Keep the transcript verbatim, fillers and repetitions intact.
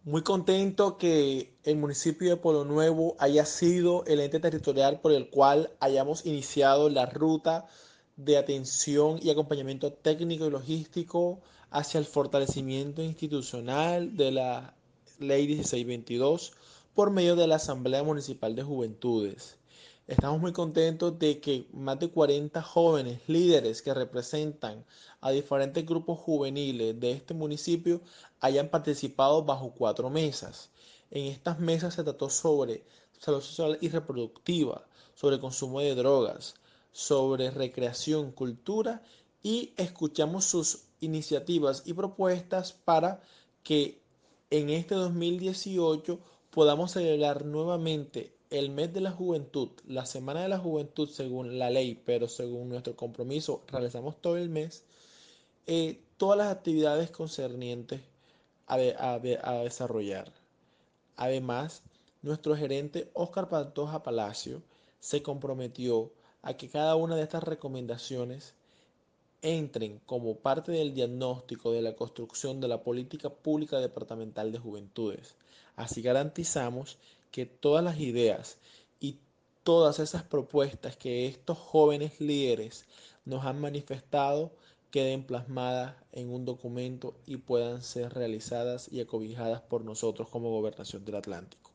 Muy contento que el municipio de Pueblo Nuevo haya sido el ente territorial por el cual hayamos iniciado la ruta de atención y acompañamiento técnico y logístico hacia el fortalecimiento institucional de la Ley dieciséis veintidós por medio de la Asamblea Municipal de Juventudes. Estamos muy contentos de que más de cuarenta jóvenes líderes que representan a diferentes grupos juveniles de este municipio hayan participado bajo cuatro mesas. En estas mesas se trató sobre salud social y reproductiva, sobre consumo de drogas, sobre recreación, cultura y escuchamos sus iniciativas y propuestas para que en este dos mil dieciocho podamos celebrar nuevamente el mes de la juventud, la semana de la juventud según la ley, pero según nuestro compromiso realizamos todo el mes, eh, todas las actividades concernientes a, de- a de- a desarrollar. Además, nuestro gerente Óscar Pantoja Palacio se comprometió a que cada una de estas recomendaciones entren como parte del diagnóstico de la construcción de la política pública departamental de juventudes. Así garantizamos que todas las ideas y todas esas propuestas que estos jóvenes líderes nos han manifestado queden plasmadas en un documento y puedan ser realizadas y acobijadas por nosotros como Gobernación del Atlántico.